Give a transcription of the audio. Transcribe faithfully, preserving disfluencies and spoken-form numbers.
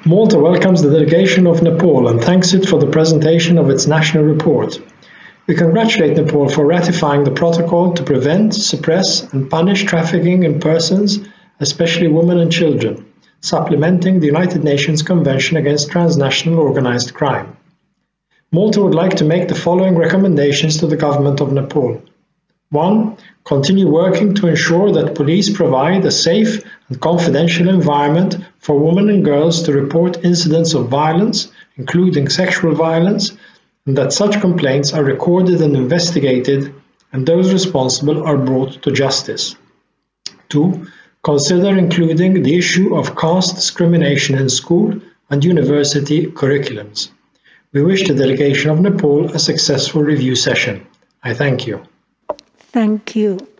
Malta welcomes the delegation of Nepal and thanks it for the presentation of its national report. We congratulate Nepal for ratifying the protocol to prevent, suppress and punish trafficking in persons, especially women and children, supplementing the United Nations Convention Against Transnational Organized Crime. Malta would like to make the following recommendations to the government of Nepal. one. Continue working to ensure that police provide a safe and confidential environment for women and girls to report incidents of violence, including sexual violence, and that such complaints are recorded and investigated and those responsible are brought to justice. two. Consider including the issue of caste discrimination in school and university curriculums. We wish the delegation of Nepal a successful review session. I thank you. Thank you.